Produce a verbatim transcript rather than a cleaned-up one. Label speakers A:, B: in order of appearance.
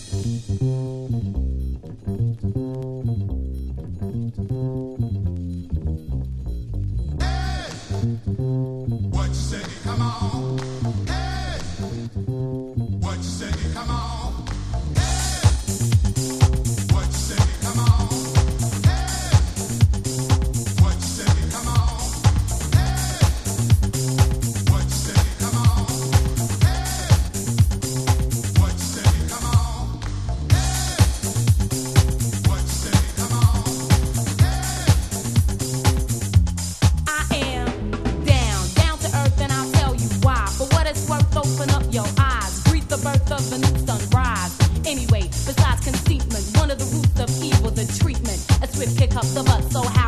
A: Anyway, besides conceitment, one of the roots of evil, the treatment. A swift kick up the butt, so